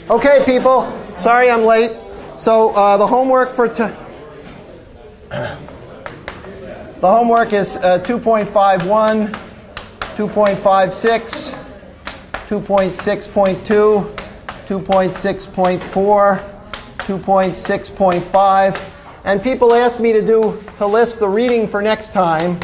Okay, people. Sorry I'm late. So the homework is 2.51, 2.56, 2.6.2, 2.6.4, 2.6.5. And people asked me to list the reading for next time,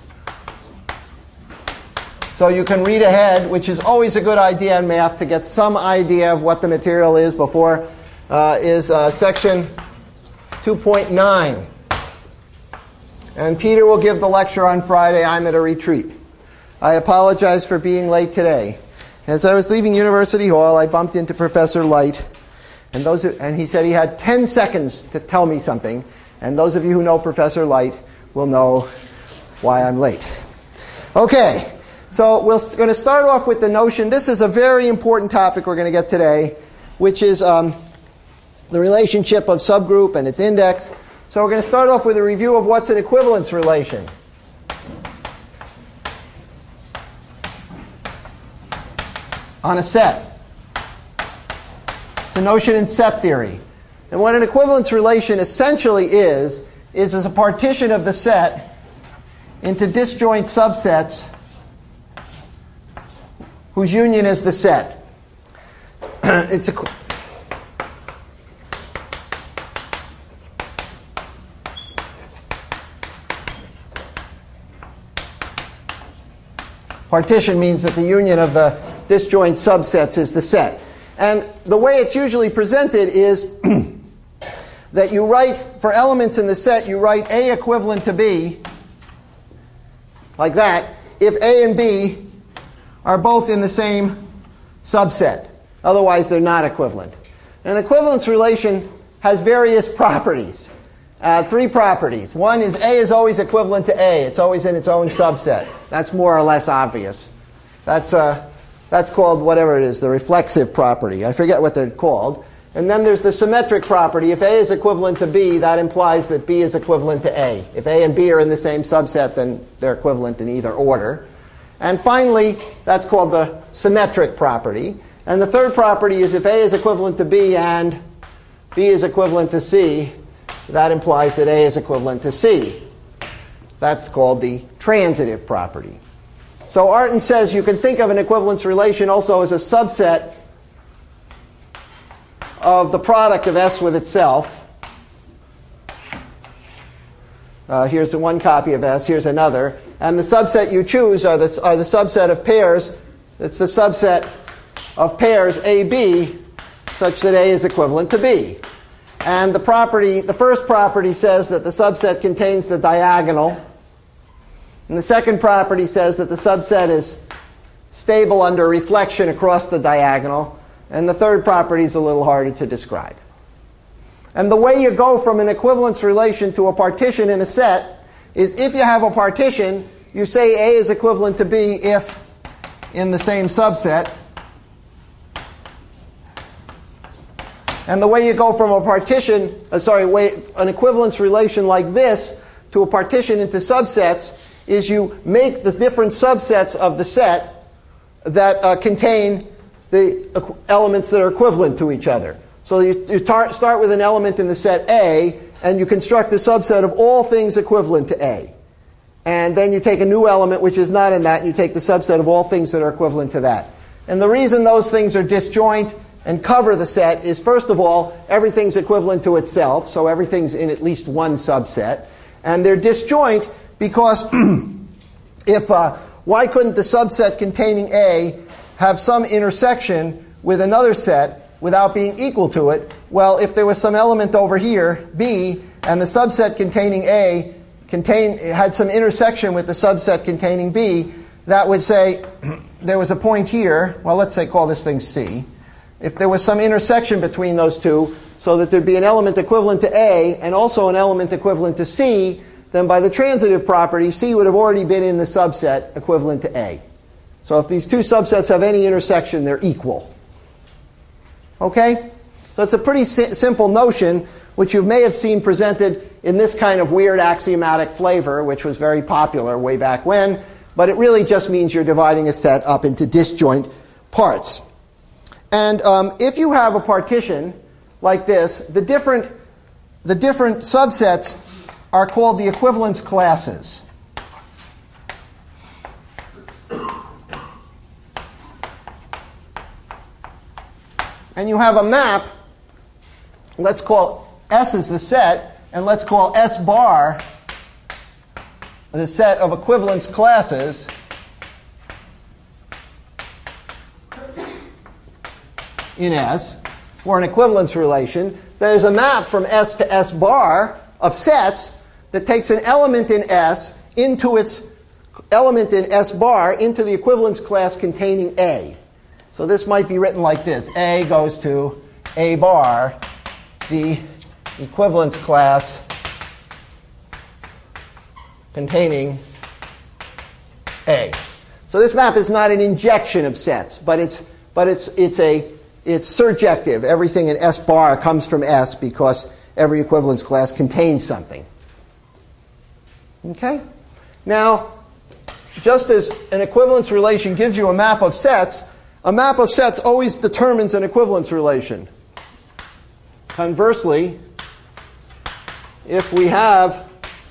so you can read ahead, which is always a good idea in math to get some idea of what the material is before, is section 2.9. And Peter will give the lecture on Friday. I'm at a retreat. I apologize for being late today. As I was leaving University Hall, I bumped into Professor Light, and he said he had 10 seconds to tell me something. And those of you who know Professor Light will know why I'm late. Okay. So we're going to start off with the notion. This is a very important topic we're going to get today, which is the relationship of subgroup and its index. So we're going to start off with a review of what's an equivalence relation. On a set. It's a notion in set theory. And what an equivalence relation essentially is a partition of the set into disjoint subsets whose union is the set. Partition means that the union of the disjoint subsets is the set. And the way it's usually presented is that you write, for elements in the set, you write A equivalent to B, like that, if A and B are both in the same subset. Otherwise, they're not equivalent. An equivalence relation has various properties. 3 properties. One is A is always equivalent to A. It's always in its own subset. That's more or less obvious. That's called whatever it is, the reflexive property. I forget what they're called. And then there's the symmetric property. If A is equivalent to B, that implies that B is equivalent to A. If A and B are in the same subset, then they're equivalent in either order. And finally, that's called the symmetric property. And the third property is if A is equivalent to B and B is equivalent to C, that implies that A is equivalent to C. That's called the transitive property. So Artin says you can think of an equivalence relation also as a subset of the product of S with itself. Here's one copy of S. Here's another. And the subset you choose are the subset of pairs. It's the subset of pairs AB such that A is equivalent to B. And the first property says that the subset contains the diagonal. And the second property says that the subset is stable under reflection across the diagonal. And the third property is a little harder to describe. And the way you go from an equivalence relation to a partition in a set is if you have a partition, you say A is equivalent to B if in the same subset. And the way you go from an equivalence relation like this to a partition into subsets is you make the different subsets of the set that contain the elements that are equivalent to each other. So you start with an element in the set A, and you construct a subset of all things equivalent to A. And then you take a new element which is not in that, and you take the subset of all things that are equivalent to that. And the reason those things are disjoint and cover the set is, first of all, everything's equivalent to itself, so everything's in at least one subset. And they're disjoint because why couldn't the subset containing A have some intersection with another set without being equal to it? Well, if there was some element over here, B, and the subset containing A had some intersection with the subset containing B, that would say there was a point here. Well, let's say call this thing C. If there was some intersection between those two so that there'd be an element equivalent to A and also an element equivalent to C, then by the transitive property, C would have already been in the subset equivalent to A. So if these two subsets have any intersection, they're equal. Okay? So it's a pretty simple notion, which you may have seen presented in this kind of weird axiomatic flavor, which was very popular way back when. But it really just means you're dividing a set up into disjoint parts. And if you have a partition like this, the different subsets are called the equivalence classes. And you have a map, let's call S is the set, and let's call S bar the set of equivalence classes in S for an equivalence relation. There's a map from S to S bar of sets that takes an element in S into its element in S bar into the equivalence class containing A. So this might be written like this. A goes to A bar, the equivalence class containing A. So this map is not an injection of sets, but it's surjective. Everything in S bar comes from S because every equivalence class contains something. Okay? Now, just as an equivalence relation gives you a map of sets always determines an equivalence relation. Conversely, if we have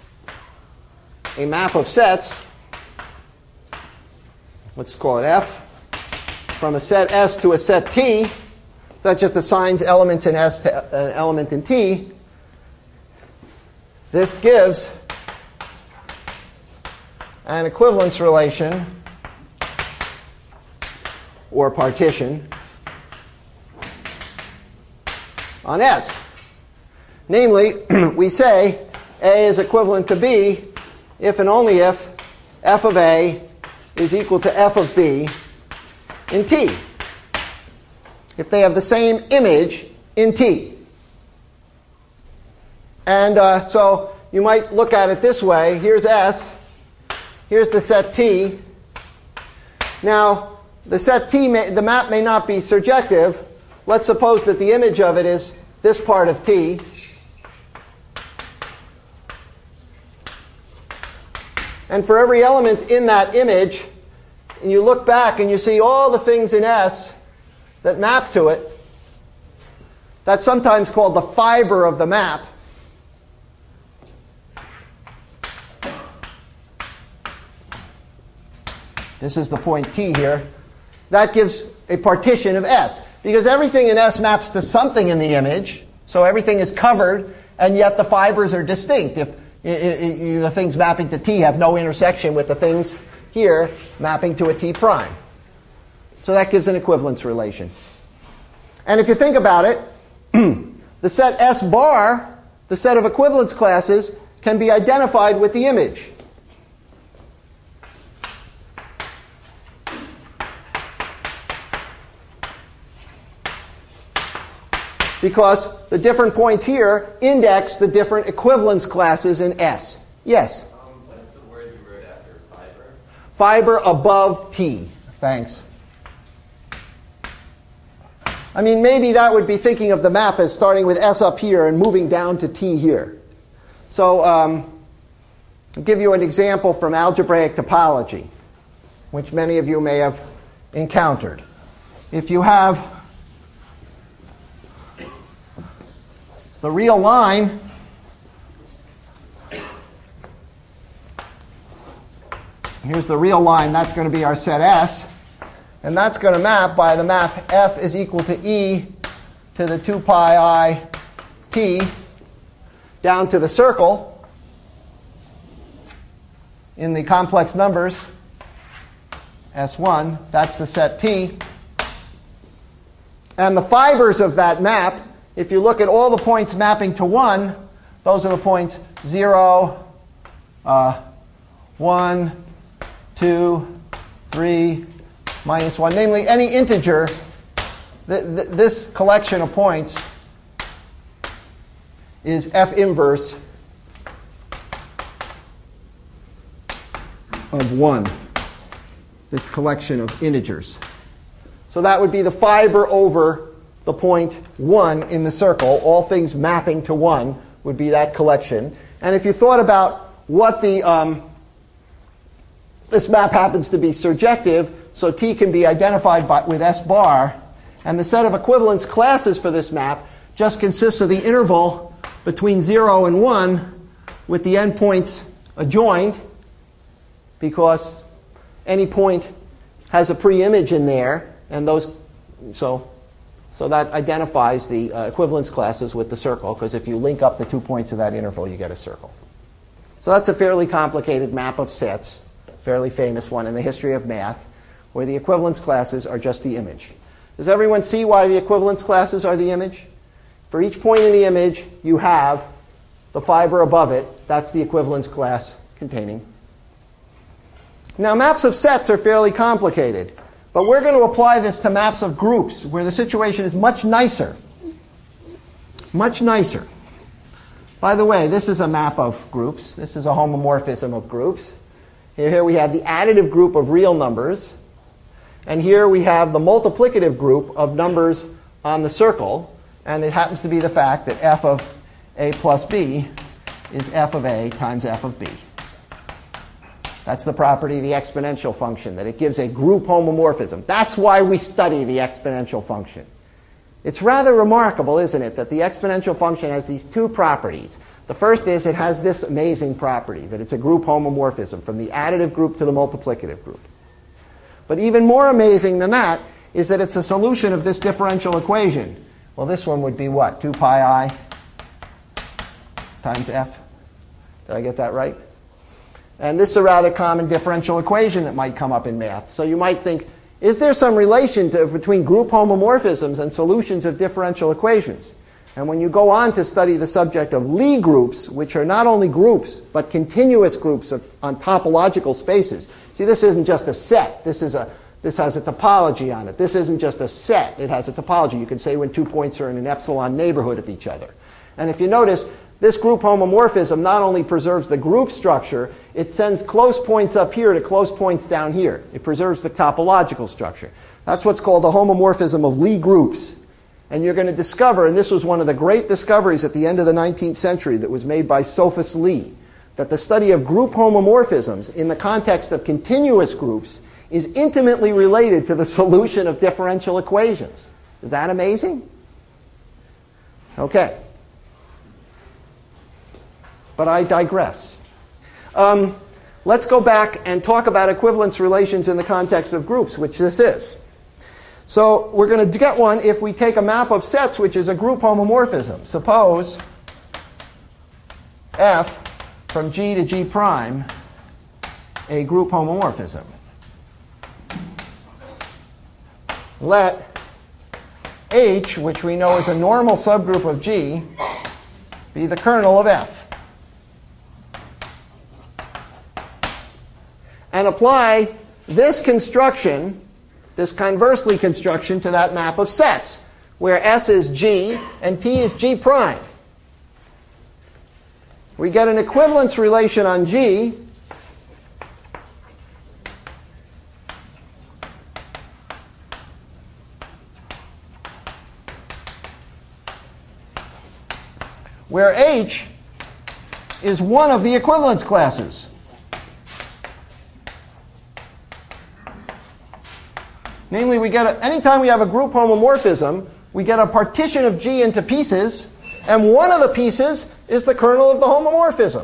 a map of sets, let's call it F, from a set S to a set T, that just assigns elements in S to an element in T, this gives an equivalence relation or partition on S. Namely, we say A is equivalent to B if and only if f of A is equal to f of B in T. If they have the same image in T. And so you might look at it this way. Here's S. Here's the set T. Now, the set T, the map may not be surjective. Let's suppose that the image of it is this part of T. And for every element in that image, and you look back and you see all the things in S that map to it, that's sometimes called the fiber of the map. This is the point T here. That gives a partition of S. Because everything in S maps to something in the image, so everything is covered, and yet the fibers are distinct. If the things mapping to T have no intersection with the things here mapping to a T prime. So that gives an equivalence relation. And if you think about it, the set S bar, the set of equivalence classes, can be identified with the image. Because the different points here index the different equivalence classes in S. Yes? What's the word you wrote after fiber? Fiber above T. Thanks. I mean, maybe that would be thinking of the map as starting with S up here and moving down to T here. So I'll give you an example from algebraic topology, which many of you may have encountered. If you have the real line here's the real line, that's going to be our set S, and that's going to map by the map F is equal to E to the 2 pi I T down to the circle in the complex numbers S1, that's the set T. And the fibers of that map, if you look at all the points mapping to 1, those are the points 0, 1, 2, 3, minus 1. Namely, any integer, this collection of points is F inverse of 1, this collection of integers. So that would be the fiber over the point 1 in the circle. All things mapping to 1 would be that collection. And if you thought about what the this map happens to be surjective, so T can be identified with S bar, And the set of equivalence classes for this map just consists of the interval between 0 and 1 with the endpoints adjoined, because any point has a pre-image in there, and so that identifies the equivalence classes with the circle, because if you link up the 2 points of that interval, you get a circle. So that's a fairly complicated map of sets, fairly famous one in the history of math, where the equivalence classes are just the image. Does everyone see why the equivalence classes are the image? For each point in the image, you have the fiber above it. That's the equivalence class containing. Now, maps of sets are fairly complicated, but we're going to apply this to maps of groups, where the situation is much nicer. Much nicer. By the way, this is a map of groups. This is a homomorphism of groups. Here we have the additive group of real numbers. And here we have the multiplicative group of numbers on the circle. And it happens to be the fact that f of a plus b is f of a times f of b. That's the property of the exponential function, that it gives a group homomorphism. That's why we study the exponential function. It's rather remarkable, isn't it, that the exponential function has these two properties. The first is it has this amazing property, that it's a group homomorphism from the additive group to the multiplicative group. But even more amazing than that is that it's a solution of this differential equation. Well, this one would be what? 2 pi I times f. Did I get that right? And this is a rather common differential equation that might come up in math. So you might think, is there some relation between group homomorphisms and solutions of differential equations? And when you go on to study the subject of Lie groups, which are not only groups, but continuous groups on topological spaces. See, this isn't just a set. This has a topology on it. This isn't just a set. It has a topology. You can say when 2 points are in an epsilon neighborhood of each other. And if you notice, this group homomorphism not only preserves the group structure, it sends close points up here to close points down here. It preserves the topological structure. That's what's called a homomorphism of Lie groups. And you're going to discover, and this was one of the great discoveries at the end of the 19th century that was made by Sophus Lie, that the study of group homomorphisms in the context of continuous groups is intimately related to the solution of differential equations. Is that amazing? Okay. But I digress. Let's go back and talk about equivalence relations in the context of groups, which this is. So we're going to get one if we take a map of sets, which is a group homomorphism. Suppose f from G to G prime, a group homomorphism. Let H, which we know is a normal subgroup of G, be the kernel of F. And apply this construction, this conversely construction, to that map of sets, where S is G and T is G prime. We get an equivalence relation on G where H is one of the equivalence classes. Namely, we get anytime we have a group homomorphism, we get a partition of G into pieces, and one of the pieces is the kernel of the homomorphism.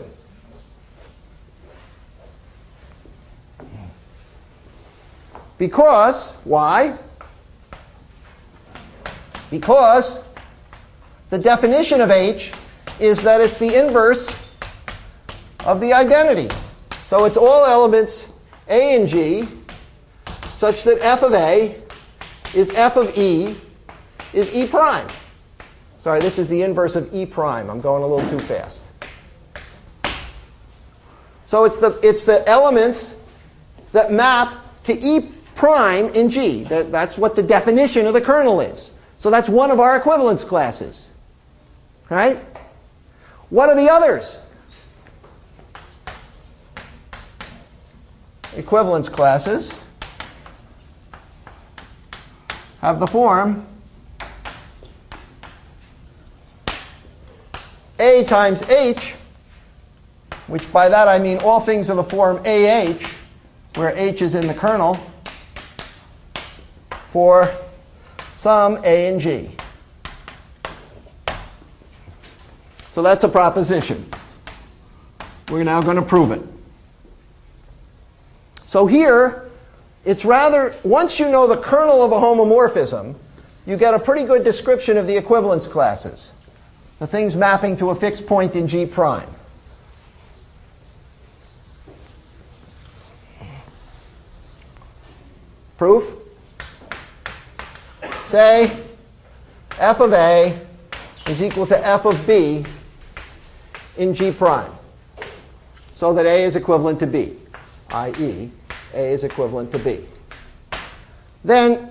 Because, why? Because the definition of H is that it's the inverse of the identity. So it's all elements A and G, such that f of A is f of E is E prime. Sorry, this is the inverse of E prime. I'm going a little too fast. So it's the elements that map to E prime in G. That's what the definition of the kernel is. So that's one of our equivalence classes. Right? What are the others? Equivalence classes have the form A times H, which by that I mean all things of the form AH, where H is in the kernel, for sum A and G. So that's a proposition. We're now going to prove it. So here, it's rather, once you know the kernel of a homomorphism, you get a pretty good description of the equivalence classes, the things mapping to a fixed point in G prime. Proof? Say f of A is equal to f of B in G prime, so that A is equivalent to B, i.e., A is equivalent to B. Then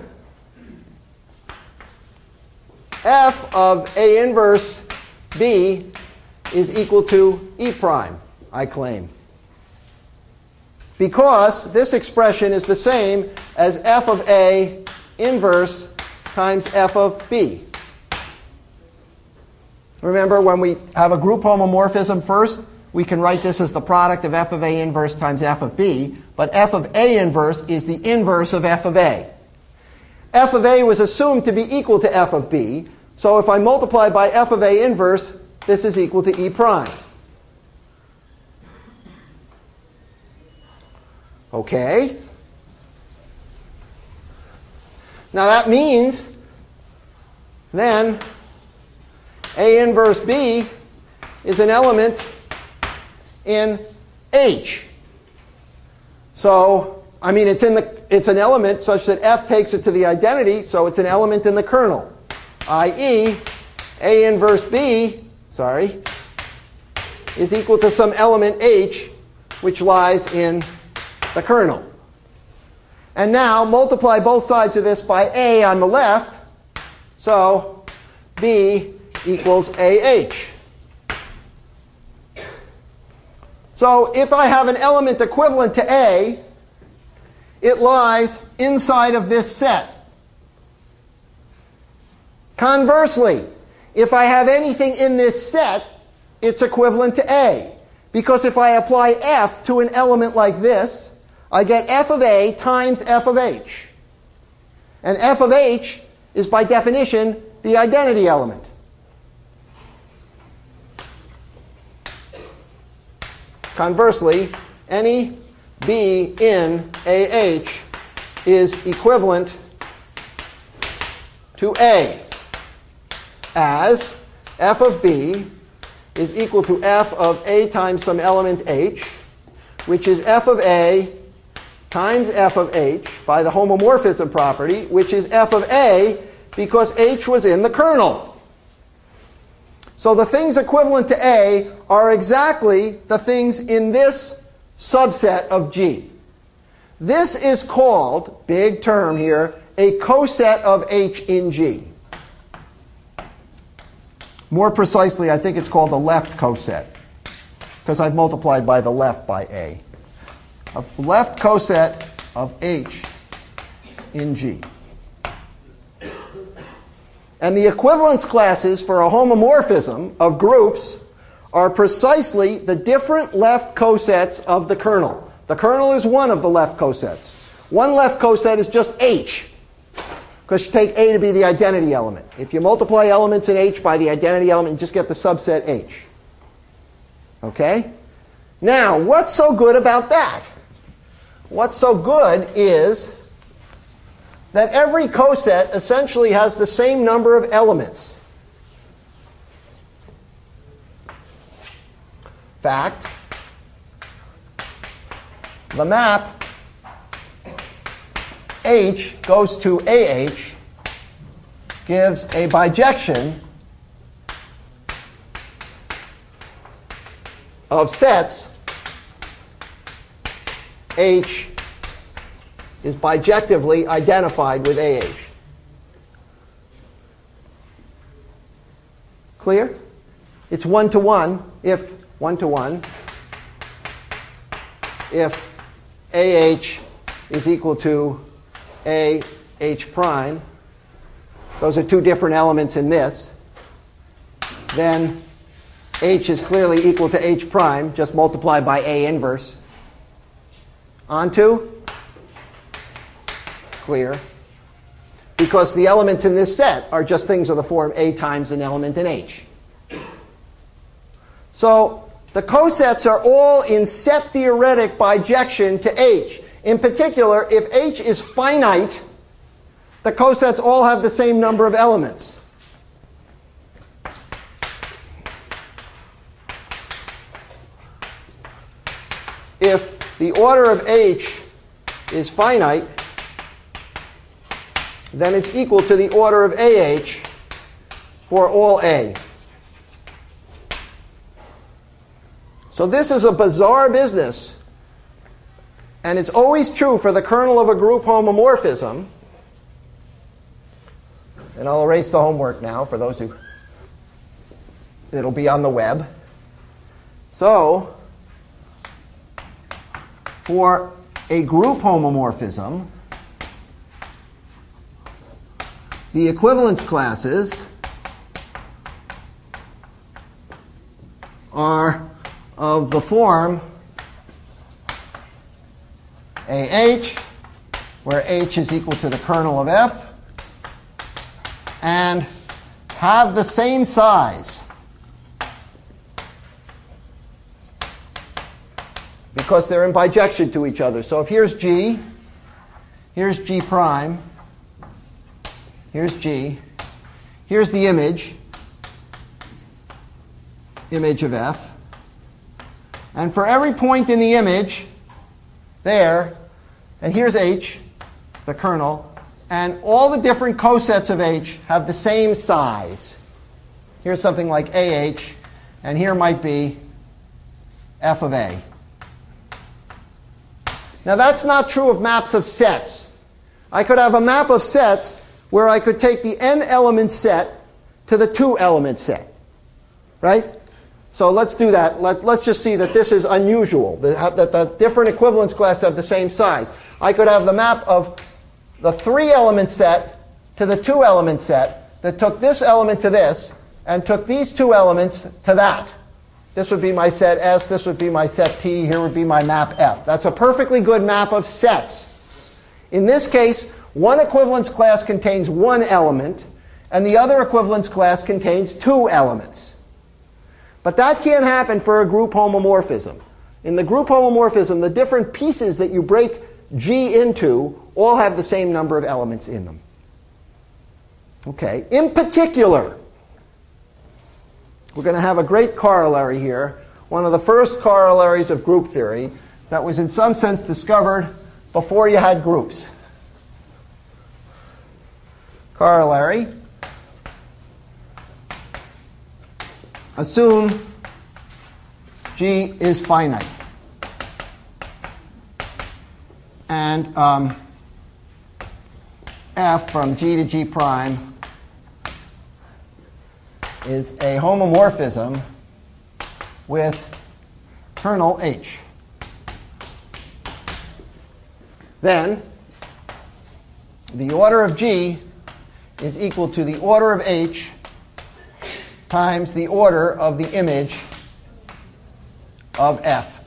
f of A inverse B is equal to E prime, I claim. Because this expression is the same as f of A inverse times f of B. Remember, when we have a group homomorphism first, we can write this as the product of f of A inverse times f of B, but f of A inverse is the inverse of f of A. F of A was assumed to be equal to f of B, so if I multiply by f of A inverse, this is equal to E prime. Okay? Now that means then A inverse B is an element in H. So, I mean, it's an element such that F takes it to the identity, so it's an element in the kernel, i.e., A inverse B, is equal to some element H, which lies in the kernel. And now multiply both sides of this by A on the left, so B equals AH. So if I have an element equivalent to A, it lies inside of this set. Conversely, if I have anything in this set, it's equivalent to A. Because if I apply F to an element like this, I get f of A times f of H. And f of H is, by definition, the identity element. Conversely, any B in AH is equivalent to A, as f of B is equal to f of A times some element H, which is f of A times f of H by the homomorphism property, which is f of A because H was in the kernel. So the things equivalent to A are exactly the things in this subset of G. This is called, big term here, a coset of H in G. More precisely, I think it's called a left coset, because I've multiplied by the left by A. A left coset of H in G. And the equivalence classes for a homomorphism of groups are precisely the different left cosets of the kernel. The kernel is one of the left cosets. One left coset is just H, because you take A to be the identity element. If you multiply elements in H by the identity element, you just get the subset H. Okay? Now, what's so good about that? What's so good is that every coset essentially has the same number of elements. Fact, the map H goes to AH gives a bijection of sets H is bijectively identified with AH. Clear? It's one-to-one if one-to-one if AH is equal to AH prime. Those are two different elements in this. Then H is clearly equal to H prime, just multiply by A inverse. Onto? Clear. because the elements in this set are just things of the form A times an element in H. So the cosets are all in set theoretic bijection to H. In particular, if H is finite, the cosets all have the same number of elements. If the order of H is finite, then it's equal to the order of AH for all A. So this is a bizarre business, and it's always true for the kernel of a group homomorphism. And I'll erase the homework now for those who... It'll be on the web. So, for a group homomorphism, the equivalence classes are of the form AH, where H is equal to the kernel of F, and have the same size because they're in bijection to each other. So if here's G, here's G prime, here's G, here's the image of F. And for every point in the image there, and here's H, the kernel, and all the different cosets of H have the same size. Here's something like AH, and here might be F of A. Now that's not true of maps of sets. I could have a map of sets where I could take the n element set to the 2 element set. Right? So let's do that. Let's just see that this is unusual, that the different equivalence classes have the same size. I could have the map of the 3 element set to the 2 element set that took this element to this and took these 2 elements to that. This would be my set S, this would be my set T, here would be my map F. That's a perfectly good map of sets. In this case, one equivalence class contains 1 element, and the other equivalence class contains 2 elements. But that can't happen for a group homomorphism. In the group homomorphism, the different pieces that you break G into all have the same number of elements in them. Okay. In particular, we're going to have a great corollary here, one of the first corollaries of group theory that was in some sense discovered before you had groups. Corollary. Assume G is finite. And F from G to G prime is a homomorphism with kernel H. Then the order of G is equal to the order of H times the order of the image of F.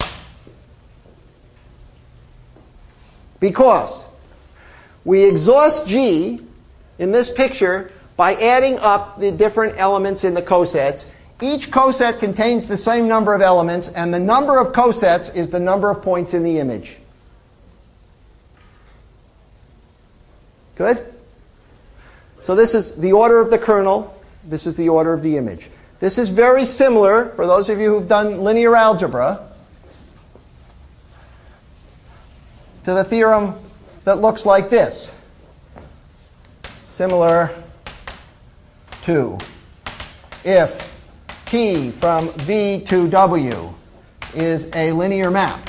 Because we exhaust G in this picture by adding up the different elements in the cosets. Each coset contains the same number of elements, and the number of cosets is the number of points in the image. Good? So this is the order of the kernel. This is the order of the image. This is very similar, for those of you who've done linear algebra, to the theorem that looks like this. Similar to if T from V to W is a linear map,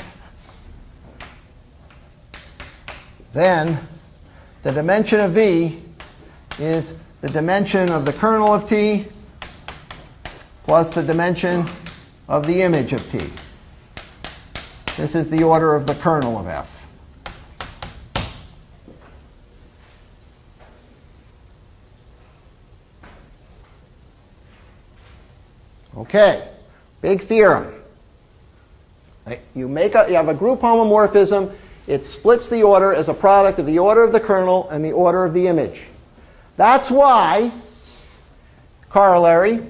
then the dimension of V is the dimension of the kernel of T plus the dimension of the image of T. This is the order of the kernel of F. Okay, big theorem. You have a group homomorphism It splits the order as a product of the order of the kernel and the order of the image. That's why, corollary,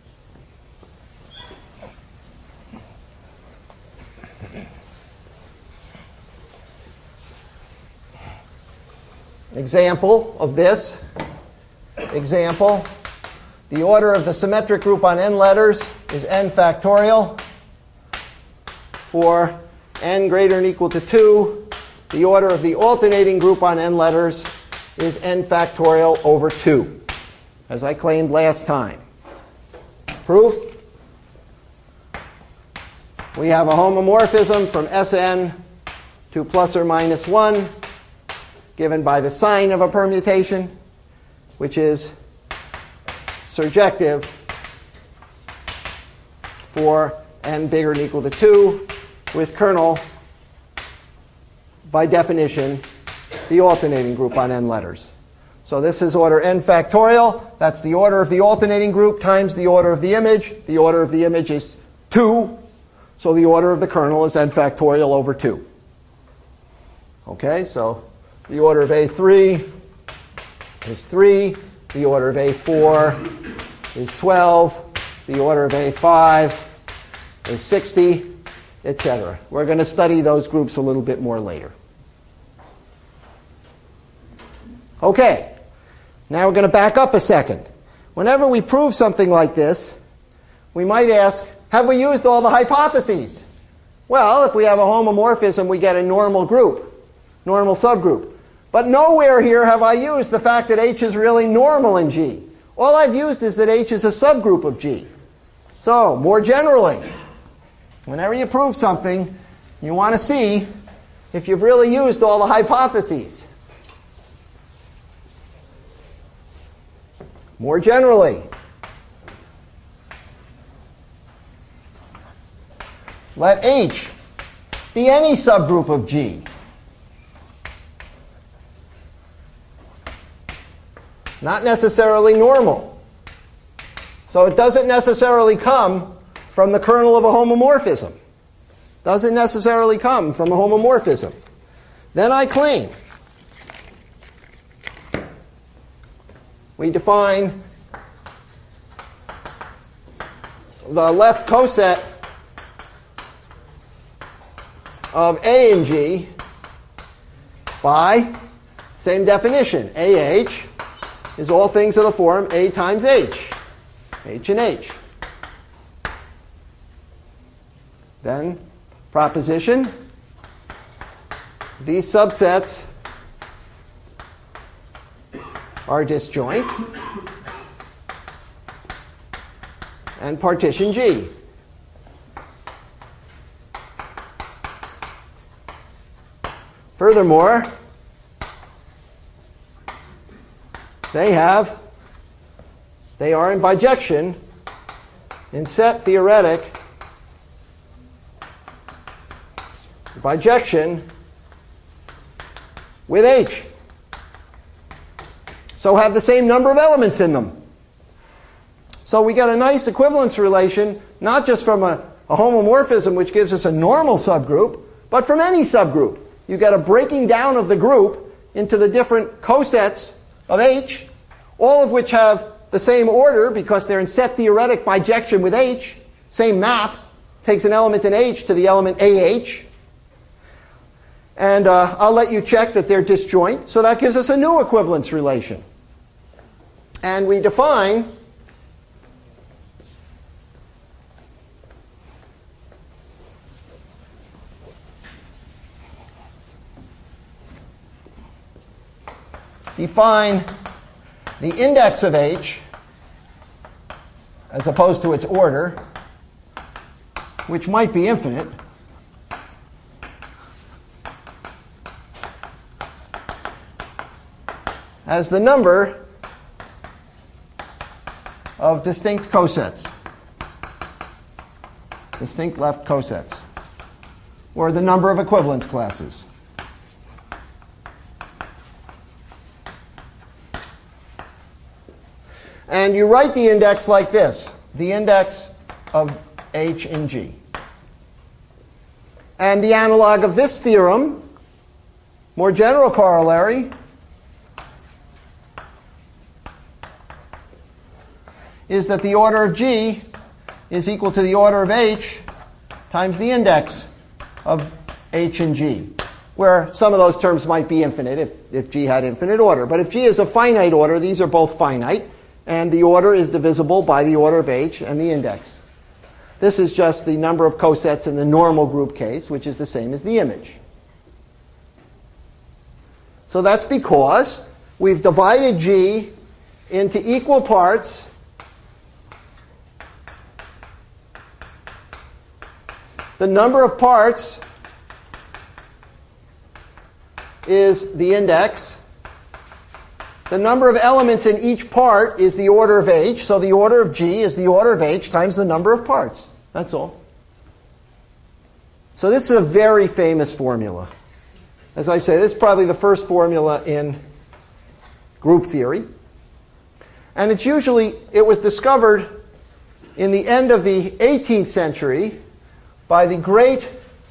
example of this, example, the order of the symmetric group on n letters is n factorial. For n greater than or equal to 2, the order of the alternating group on n letters is n factorial over 2, as I claimed last time. Proof? We have a homomorphism from Sn to plus or minus 1, given by the sign of a permutation, which is surjective for n bigger than or equal to 2, with kernel, by definition, the alternating group on n letters. So this is order n factorial. That's the order of the alternating group times the order of the image. The order of the image is 2, so the order of the kernel is n factorial over 2. Okay, so the order of A3 is 3. The order of A4 is 12. The order of A5 is 60, etc. We're going to study those groups a little bit more later. Okay, now we're going to back up a second. Whenever we prove something like this, we might ask, have we used all the hypotheses? Well, if we have a homomorphism, we get a normal group, normal subgroup. But nowhere here have I used the fact that H is really normal in G. All I've used is that H is a subgroup of G. So, more generally, whenever you prove something, you want to see if you've really used all the hypotheses. More generally, let H be any subgroup of G. Not necessarily normal. So it doesn't necessarily come from the kernel of a homomorphism. Doesn't necessarily come from a homomorphism. Then I claim we define the left coset of A in G by same definition. AH is all things of the form A times H. H and H. Then, proposition, these subsets are disjoint and partition G. Furthermore, they are in bijection in set theoretic bijection with H. So have the same number of elements in them. So we get a nice equivalence relation, not just from a homomorphism, which gives us a normal subgroup, but from any subgroup. You get a breaking down of the group into the different cosets of H, all of which have the same order because they're in set theoretic bijection with H. Same map. Takes an element in H to the element AH. And I'll let you check that they're disjoint. So that gives us a new equivalence relation. And we define the index of H as opposed to its order, which might be infinite, as the number of distinct cosets, distinct left cosets, or the number of equivalence classes. And you write the index like this, the index of H in G. And the analog of this theorem More general corollary is that the order of G is equal to the order of H times the index of H and G, where some of those terms might be infinite if G had infinite order. But if G is a finite order, these are both finite, and the order is divisible by the order of H and the index. This is just the number of cosets in the normal group case, which is the same as the image. So that's because we've divided G into equal parts the number of parts is the index. The number of elements in each part is the order of H. So the order of G is the order of H times the number of parts. That's all. So this is a very famous formula. As I say, this is probably the first formula in group theory. And it was discovered in the end of the 18th century by the great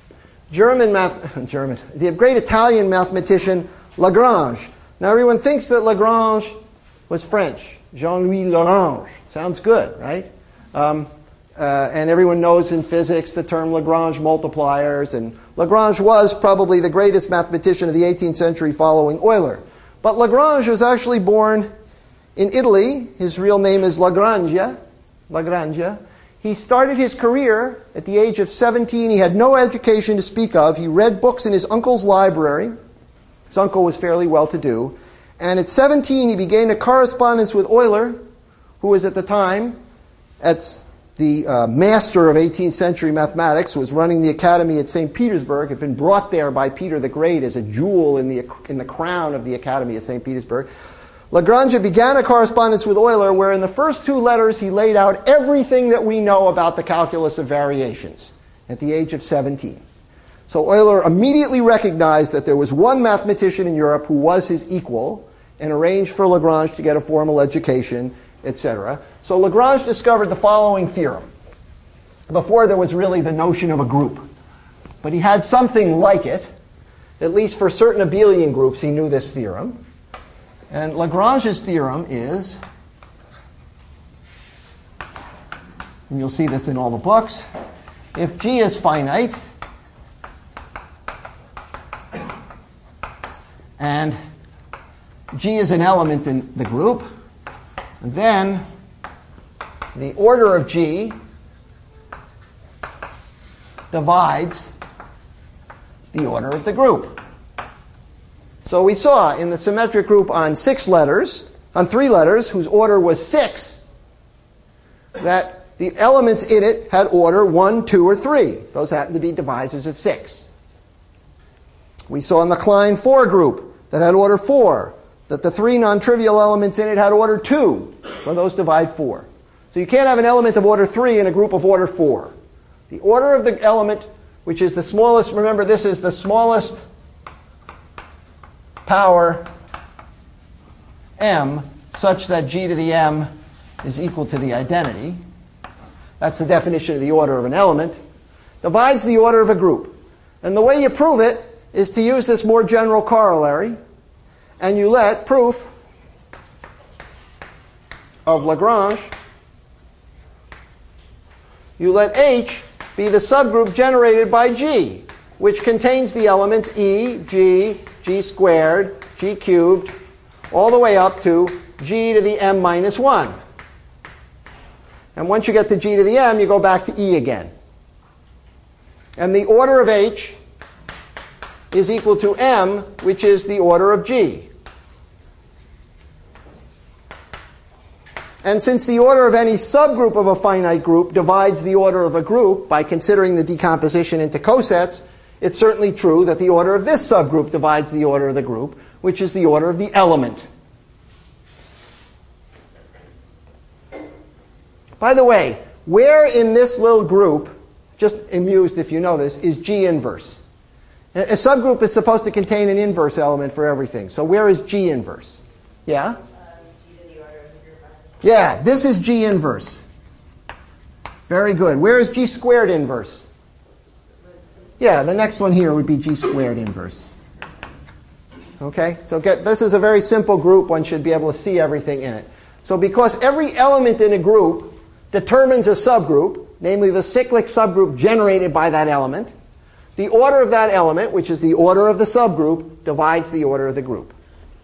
the great Italian mathematician Lagrange. Now everyone thinks that Lagrange was French. Jean-Louis Lagrange. Sounds good, right? And everyone knows in physics the term Lagrange multipliers. And Lagrange was probably the greatest mathematician of the 18th century following Euler. But Lagrange was actually born in Italy. His real name is Lagrangia. He started his career at the age of 17. He had no education to speak of. He read books in his uncle's library. His uncle was fairly well-to-do. And at 17, he began a correspondence with Euler, who was at the time the master of 18th century mathematics, was running the academy at St. Petersburg, had been brought there by Peter the Great as a jewel in the crown of the academy at St. Petersburg. Lagrange began a correspondence with Euler where in the first two letters he laid out everything that we know about the calculus of variations at the age of 17. So Euler immediately recognized that there was one mathematician in Europe who was his equal and arranged for Lagrange to get a formal education, etc. So Lagrange discovered the following theorem. Before there was really the notion of a group. But he had something like it. At least for certain abelian groups he knew this theorem. And Lagrange's theorem is, and you'll see this in all the books, if G is finite and G is an element in the group, then the order of G divides the order of the group. So we saw in the symmetric group on 3 letters, whose order was 6, that the elements in it had order 1, 2, or 3. Those happen to be divisors of 6. We saw in the Klein 4 group that had order 4, that the 3 non-trivial elements in it had order 2. So those divide 4. So you can't have an element of order 3 in a group of order 4. The order of the element, which is the smallest, remember this is the smallest power m such that G to the m is equal to the identity. That's the definition of the order of an element. Divides the order of a group. And the way you prove it is to use this more general corollary, and you let proof of Lagrange, you let H be the subgroup generated by G, which contains the elements E, G, G squared, G cubed, all the way up to G to the m minus 1. And once you get to G to the m, you go back to E again. And the order of H is equal to m, which is the order of G. And since the order of any subgroup of a finite group divides the order of a group by considering the decomposition into cosets, it's certainly true that the order of this subgroup divides the order of the group, which is the order of the element. By the way, where in this little group, just amused if you know this, is G inverse? A subgroup is supposed to contain an inverse element for everything. So where is G inverse? Yeah? G to the order of the group. Yeah, this is G inverse. Very good. Where is G squared inverse? Yeah, the next one here would be G squared inverse. Okay, so this is a very simple group. One should be able to see everything in it. So because every element in a group determines a subgroup, namely the cyclic subgroup generated by that element, the order of that element, which is the order of the subgroup, divides the order of the group.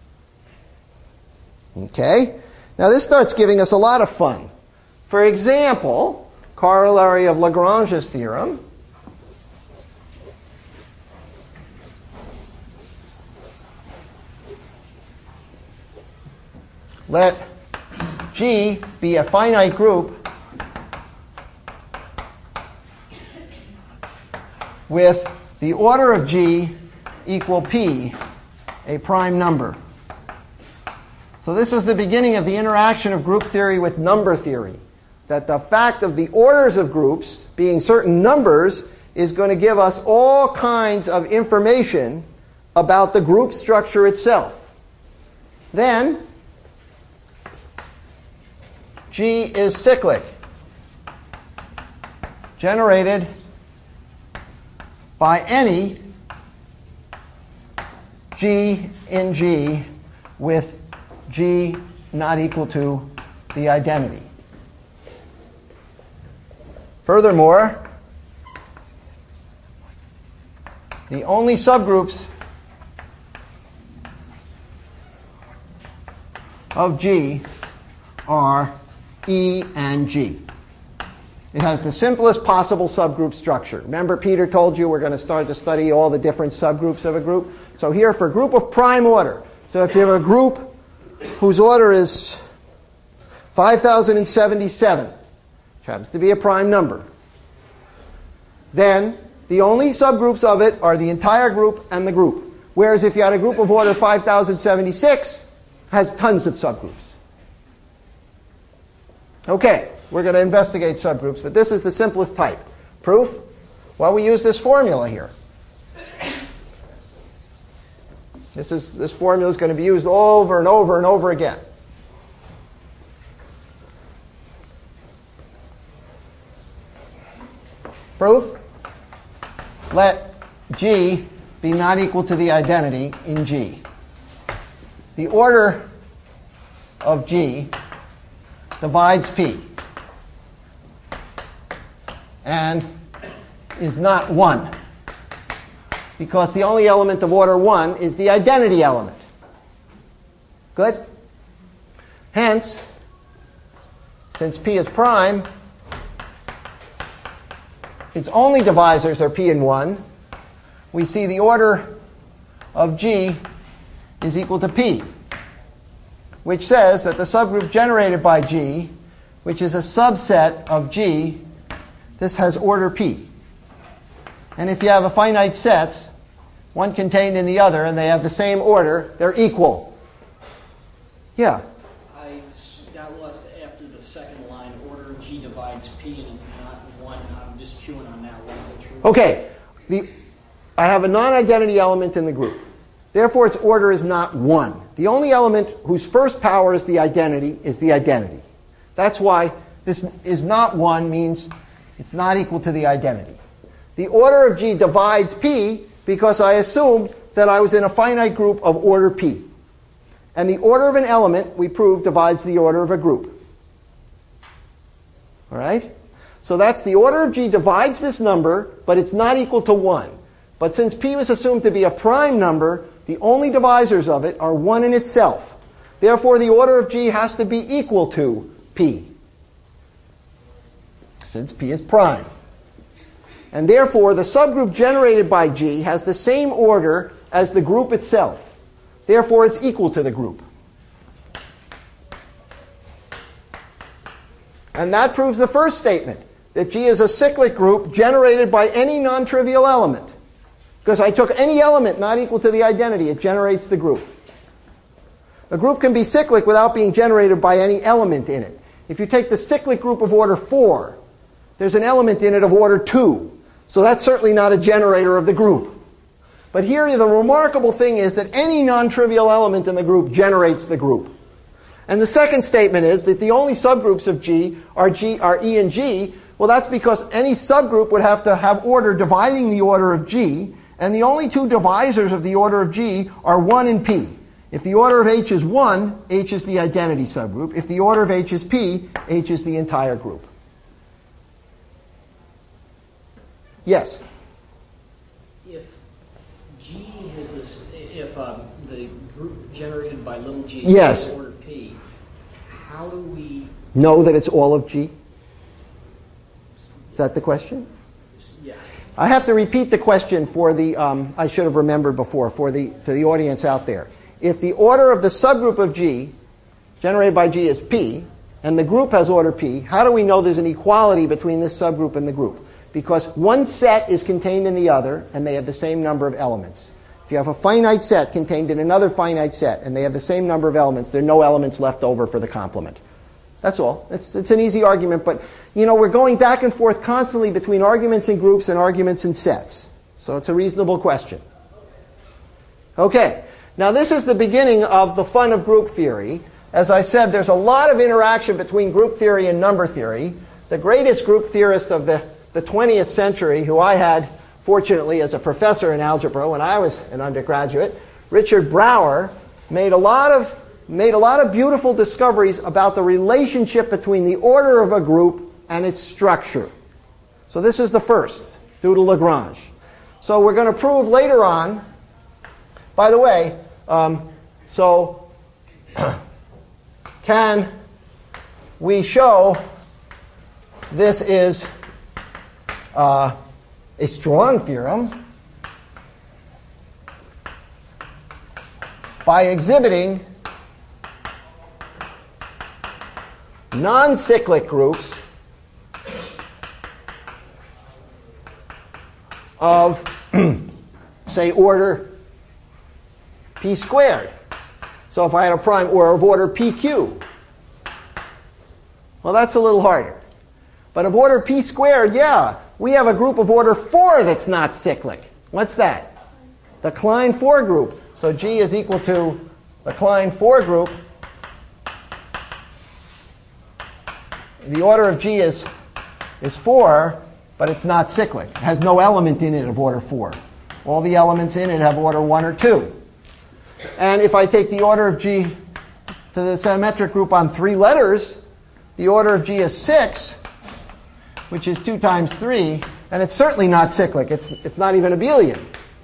Okay? Now this starts giving us a lot of fun. For example, corollary of Lagrange's theorem. Let G be a finite group with the order of G equal P, a prime number. So this is the beginning of the interaction of group theory with number theory. That the fact of the orders of groups being certain numbers is going to give us all kinds of information about the group structure itself. Then, G is cyclic, generated by any G in G with G not equal to the identity. Furthermore, the only subgroups of G are E and G. It has the simplest possible subgroup structure. Remember, Peter told you we're going to start to study all the different subgroups of a group. So here, for a group of prime order, so if you have a group whose order is 5077, which happens to be a prime number, then the only subgroups of it are the entire group and the group. Whereas if you had a group of order 5076, it has tons of subgroups. Okay, we're going to investigate subgroups, but this is the simplest type. Proof? Well, we use this formula here. This formula is going to be used over and over and over again. Proof? Let G be not equal to the identity in G. The order of G divides P and is not 1, because the only element of order 1 is the identity element. Good? Hence, since P is prime, its only divisors are P and 1. We see the order of G is equal to P, which says that the subgroup generated by G, which is a subset of G, this has order P. And if you have a finite sets, one contained in the other, and they have the same order, they're equal. Yeah? I got lost after the second line. Order of G divides P and is not 1. I'm just chewing on that one. Okay. I have a non-identity element in the group. Therefore, its order is not 1. The only element whose first power is the identity is the identity. That's why this is not 1 means it's not equal to the identity. The order of G divides P because I assumed that I was in a finite group of order P. And the order of an element, we proved, divides the order of a group. All right? So that's the order of G divides this number, but it's not equal to 1. But since P was assumed to be a prime number, the only divisors of it are 1 in itself. Therefore, the order of G has to be equal to P, since P is prime. And therefore, the subgroup generated by G has the same order as the group itself. Therefore, it's equal to the group. And that proves the first statement, that G is a cyclic group generated by any non-trivial element. Because I took any element not equal to the identity, it generates the group. A group can be cyclic without being generated by any element in it. If you take the cyclic group of order 4, there's an element in it of order 2. So that's certainly not a generator of the group. But here the remarkable thing is that any non-trivial element in the group generates the group. And the second statement is that the only subgroups of G are E and G. Well, that's because any subgroup would have to have order dividing the order of G. And the only two divisors of the order of G are 1 and P. If the order of H is 1, H is the identity subgroup. If the order of H is P, H is the entire group. Yes? If G has this, if the group generated by little g Yes. is order P, how do we? Know that it's all of G? Is that the question? Yeah. I have to repeat the question for the, I should have remembered before, for the audience out there. If the order of the subgroup of G, generated by G, is P, and the group has order P, how do we know there's an equality between this subgroup and the group? Because one set is contained in the other, and they have the same number of elements. If you have a finite set contained in another finite set, and they have the same number of elements, there are no elements left over for the complement. That's all. It's an easy argument, but we're going back and forth constantly between arguments in groups and arguments in sets. So it's a reasonable question. Okay. Now this is the beginning of the fun of group theory. As I said, there's a lot of interaction between group theory and number theory. The greatest group theorist of the 20th century, who I had, fortunately, as a professor in algebra when I was an undergraduate, Richard Brouwer, made a lot of beautiful discoveries about the relationship between the order of a group and its structure. So this is the first, due to Lagrange. So we're going to prove later on, by the way, can we show this is a strong theorem by exhibiting non-cyclic groups of, say, order p squared. So if I had a prime or of order pq, well, that's a little harder. But of order p squared, yeah, we have a group of order 4 that's not cyclic. What's that? The Klein 4 group. So G is equal to the Klein 4 group. The order of G is 4, but it's not cyclic. It has no element in it of order 4. All the elements in it have order 1 or 2. And if I take the order of G to the symmetric group on 3 letters, the order of G is 6, which is 2 times 3, and it's certainly not cyclic. It's not even abelian.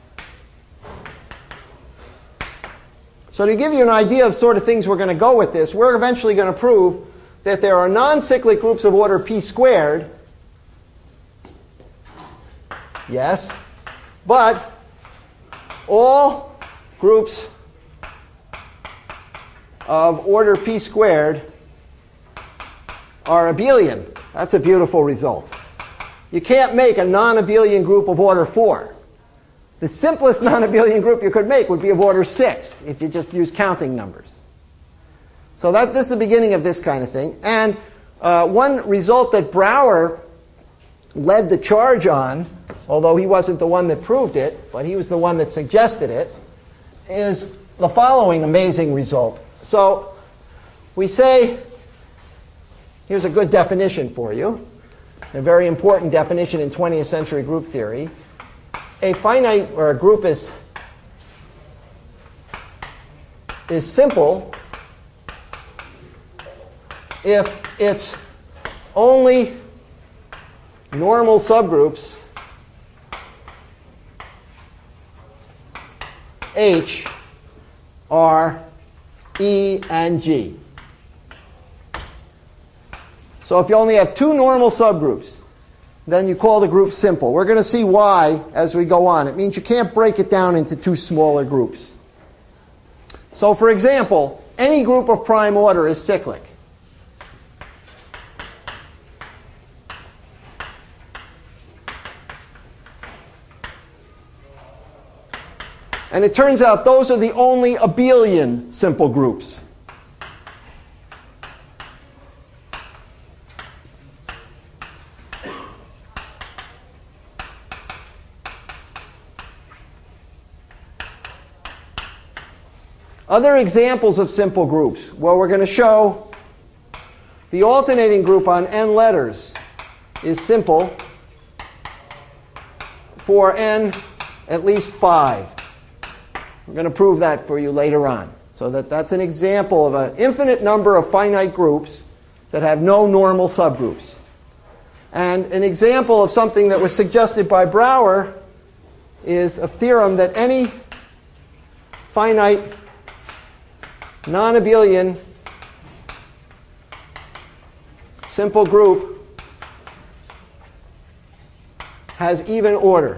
So to give you an idea of sort of things we're going to go with this, we're eventually going to prove that there are non-cyclic groups of order p squared. Yes. But all groups of order p squared are abelian. That's a beautiful result. You can't make a non-abelian group of order 4. The simplest non-abelian group you could make would be of order 6 if you just use counting numbers. So this is the beginning of this kind of thing. And one result that Brouwer led the charge on, although he wasn't the one that proved it, but he was the one that suggested it, is the following amazing result. So we say, here's a good definition for you, a very important definition in 20th century group theory. A finite, or a group is simple if its only normal subgroups H are E and G. So if you only have 2 normal subgroups, then you call the group simple. We're going to see why as we go on. It means you can't break it down into 2 smaller groups. So for example, any group of prime order is cyclic. And it turns out those are the only abelian simple groups. Other examples of simple groups. Well, we're going to show the alternating group on n letters is simple for n at least 5. We're going to prove that for you later on. So that's an example of an infinite number of finite groups that have no normal subgroups. And an example of something that was suggested by Brouwer is a theorem that any finite non-abelian simple group has even order.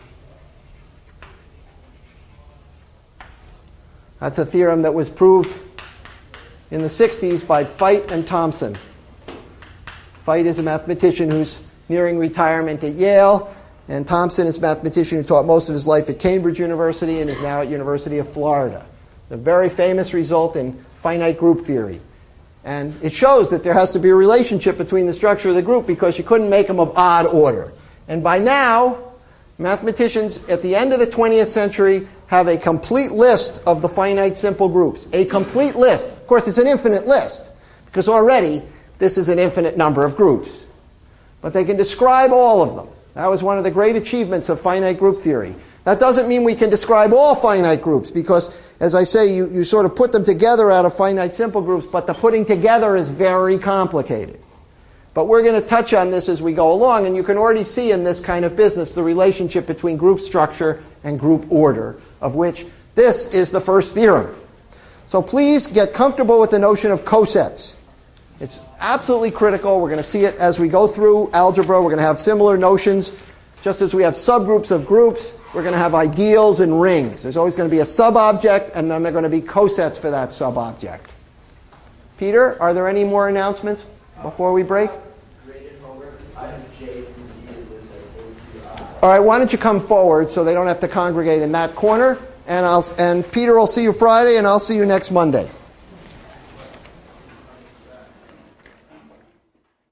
That's a theorem that was proved in the 60s by Feit and Thomson. Feit is a mathematician who's nearing retirement at Yale, and Thomson is a mathematician who taught most of his life at Cambridge University and is now at University of Florida. A very famous result in finite group theory. And it shows that there has to be a relationship between the structure of the group because you couldn't make them of odd order. And by now, mathematicians at the end of the 20th century have a complete list of the finite simple groups. A complete list. Of course, it's an infinite list because already this is an infinite number of groups. But they can describe all of them. That was one of the great achievements of finite group theory. That doesn't mean we can describe all finite groups because, as I say, you sort of put them together out of finite simple groups, but the putting together is very complicated. But we're going to touch on this as we go along, and you can already see in this kind of business the relationship between group structure and group order, of which this is the first theorem. So please get comfortable with the notion of cosets. It's absolutely critical. We're going to see it as we go through algebra. We're going to have similar notions. Just as we have subgroups of groups, we're going to have ideals and rings. There's always going to be a sub-object, and then there are going to be cosets for that sub-object. Peter, are there any more announcements before we break? Graded homeworks, item J from Z to this as AQI. All right, why don't you come forward so they don't have to congregate in that corner, and Peter will see you Friday, and I'll see you next Monday.